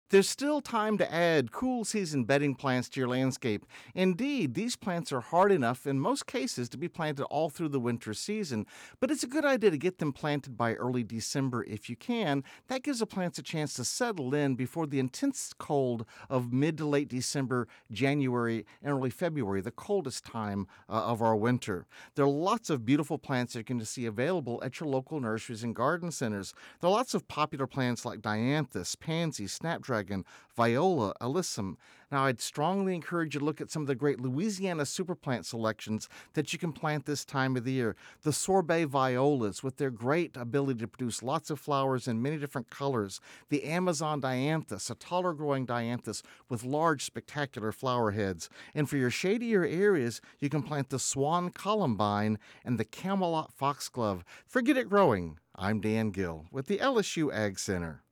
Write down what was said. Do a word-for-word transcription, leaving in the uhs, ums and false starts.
There's still time to add cool season bedding plants to your landscape. Indeed, these plants are hard enough in most cases to be planted all through the winter season, but it's a good idea to get them planted by early December if you can. That gives the plants a chance to settle in before the intense cold of mid to late December, January, and early February, the coldest time uh, of our winter. There are lots of beautiful plants that you can see available at your local nurseries and garden centers. There are lots of popular plants like dianthus, pansy, snapdragon, viola, alyssum. Now, I'd strongly encourage you to look at some of the great Louisiana superplant selections that you can plant this time of the year. The sorbet violas, with their great ability to produce lots of flowers in many different colors. The Amazon dianthus, a taller growing dianthus with large, spectacular flower heads. And for your shadier areas, you can plant the swan columbine and the Camelot foxglove. Forget it growing. I'm Dan Gill with the L S U Ag Center.